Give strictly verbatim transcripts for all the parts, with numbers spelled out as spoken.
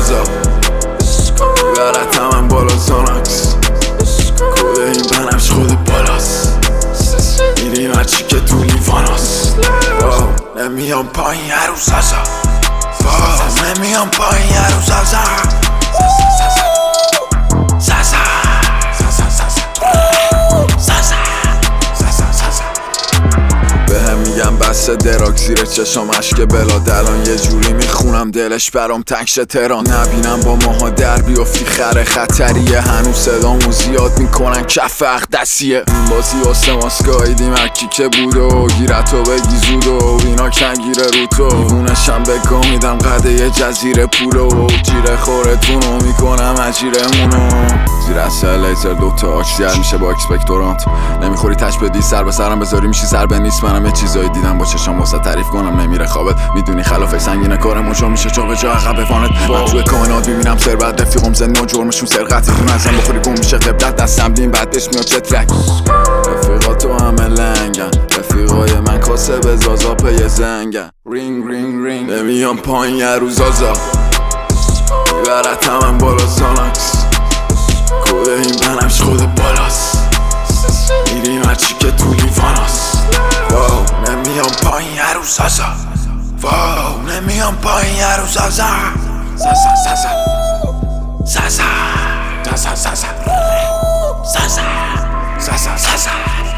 زازا بیارتم من بالا زاناکس کده این بنفش خود بالاست میریم هرچی که تو لیواناست نمیام پایین هر روز زازا نمیام پایین هر روز زازا میگم بسته دراک زیر چشام اشک بلاد الان یه جوری میخونم دلش برام تنگ شه تهران نبینم با ماها در بیافتی خره خطریه هنوز صدامو زیاد میکنن کف اقدسیه این بازی واسه ماسکاییدیم هرکی که بوده و گیرتو بگی زود و اینا کنگیره رو تو دیوونشم بگاه میدم قده یه جزیره پوله و جیره خورتونو میکنم اجیرمونو زیر اصل لیزر دوتا آکسیل میشه با اکسپکتورانت نمیخوری تش بدی سر به سرم بذاری میشی سر به نیست منم یه چیزایی دیدم با چشام واسه تعریف کنم نمیره خوابت میدونی خلافه سنگینه کارم چون میشه جا به جا عقب وانت من توی کائنات میبینم ثروت رفیقم زن و جرمشون سرقت تو نزن بخوری گم میشه قبلت دستم دین بعدش میاد چترک رفیقاتو همه لنگن رفیقای من کاسه به زازا پی زنگن رینگ رینگ رینگ نمیام پایین یه روز زازا بیارتم من بالا زاناکس کده این بنفش خود بالاست میریم هرچی که تو لیواناست واو نمیام پایین هر روز زازا واو نمیام پایین هر روز زازا زازا زازا زازا زازا زازا زازا زازا زازا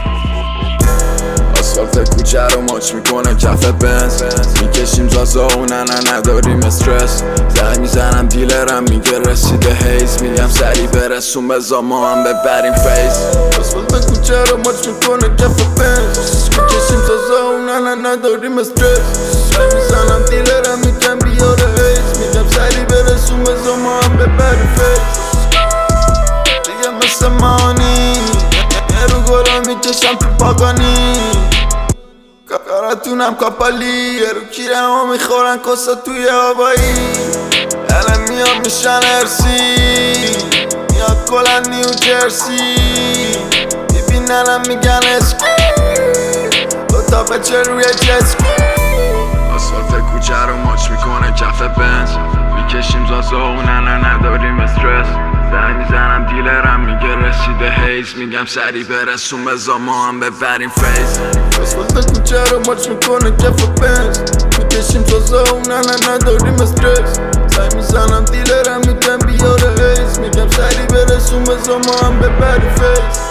آسفالت کوچه رو ماچ میکنه کف بنز میکشیم زازا و نه نه نداریم استرس زنگ میزنم دیلرم میگه رسیده هیز میگم سری برسون بزا ما هم ببریم فیز آسفالت کوچه رو ماچ میکنه کف بنز میکشیم زازا و نه نه نداریم استرس زنگ میزنم دیلرم میگم بیاره هیز میگم سری برسون بزا ما هم ببریم فیز دیگه مثل مانی یه رو گلا میکشم تو پاگانی کاراتونم کاپالی یه رو کیرم ها میخورن کسا توی هوایی الان میاد میشن ارسی میاد کلن نیو جرسی میبیننم میگن اسکی دوتا بچه روی جسکی آسفالت کوچه رو ماچ میکنه کف بنز میکشیم زازا و نه نه نداریم استرس زنگ میزنم دیلرم میگه رسیده هیز میگم سری برسون بزا ما هم ببریم فیز آسفالت کوچه رو ماچ میکنه کف بنز میکشیم زازا و نه نه نداریم استرس زنگ میزنم دیلرم میگم بیاره هیز میگم سری برسون بزا ما هم ببریم فیز